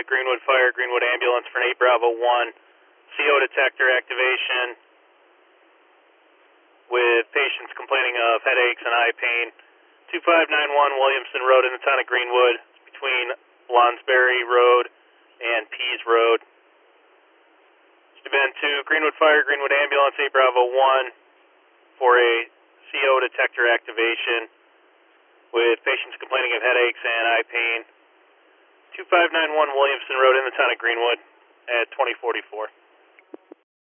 Greenwood Fire, Greenwood Ambulance for an 8 Bravo 1, CO detector activation with patients complaining of headaches and eye pain. 2591 Williamson Road in the town of Greenwood, between Lonsberry Road and Pease Road. Event 2, Greenwood Fire, Greenwood Ambulance, 8 Bravo 1 for a CO detector activation with patients complaining of headaches and eye pain. 2591 Williamson Road in the town of Greenwood at 2044.